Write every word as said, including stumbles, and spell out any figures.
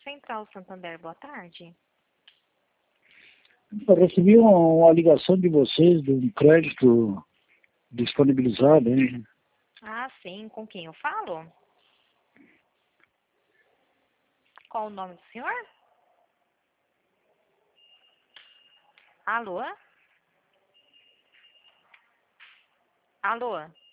Central Santander, boa tarde. Eu recebi uma, uma ligação de vocês de um crédito disponibilizado, hein? Ah, sim, com quem eu falo? Qual o nome do senhor? Alô? Alô?